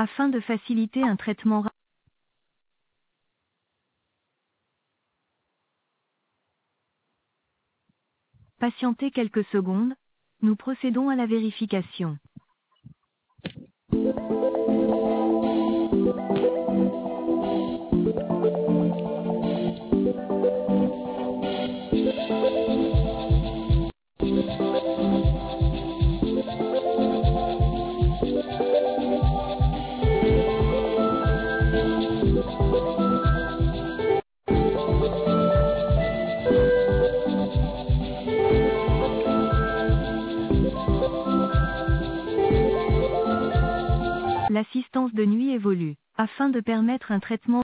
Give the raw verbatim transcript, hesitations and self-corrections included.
Afin de faciliter un traitement rapide. Patientez quelques secondes, nous procédons à la vérification. L'assistance de nuit évolue. Afin de permettre un traitement